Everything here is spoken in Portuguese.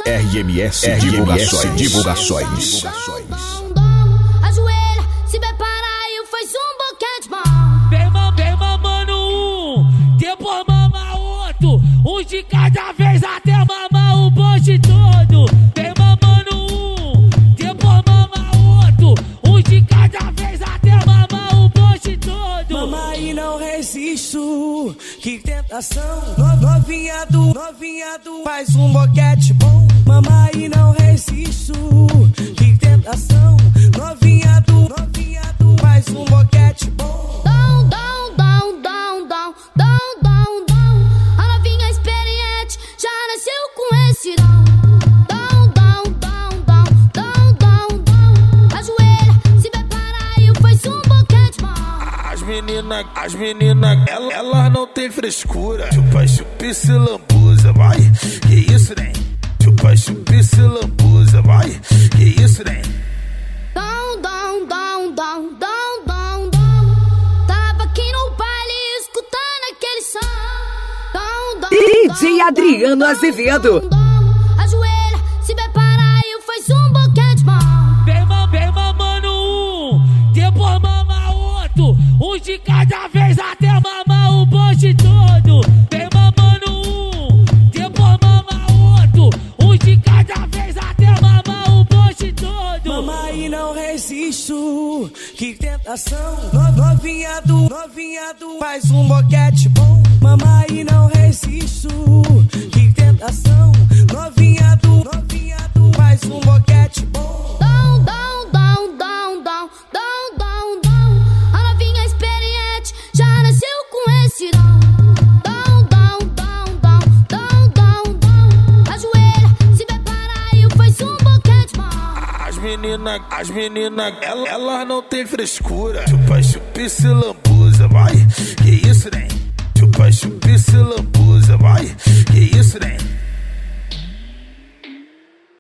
RMS Divulgações. Ajoelha, se prepara e faz um boquete bom. Vem mamando um, depois mama outro. Um de cada vez até mamar o bonde todo. Vem mamando um, depois mama outro. Um de cada vez até mamar o bonde todo. Mama e não resisto, que tentação. Novinha do, faz um boquete bom. Mama e não resisto, que tentação. Novinha do, faz um boquete bom. Dom. A novinha experiente já nasceu com esse dom. Dom. Ajoelha, se prepara e faz um boquete bom. As meninas, elas não tem frescura. Chupa e se lambuza, vai. Que isso, né? Chupa e se lambuza, vai. Que isso, né? Dom. Tava aqui no baile escutando aquele som. DJ Adriano Azevedo. Ajoelha, se prepara e faz um boquete bom. Vem mamando um, depois mama outro. Um de cada vez até mamar o bonde todo. Vem mamando um, depois mama outro. Um de cada vez até mamar o bonde todo. Mama e não resisto, que tentação. Novinha do, faz um boquete bom. Mama e não resisto, que tentação. Novinha do, faz um boquete bom. Dom. A novinha experiente já nasceu com esse dom. Dom. Ajoelha, se prepara e faz um boquete bom. As meninas, elas não tem frescura. Chupa e se lambuza, vai. Que isso, né?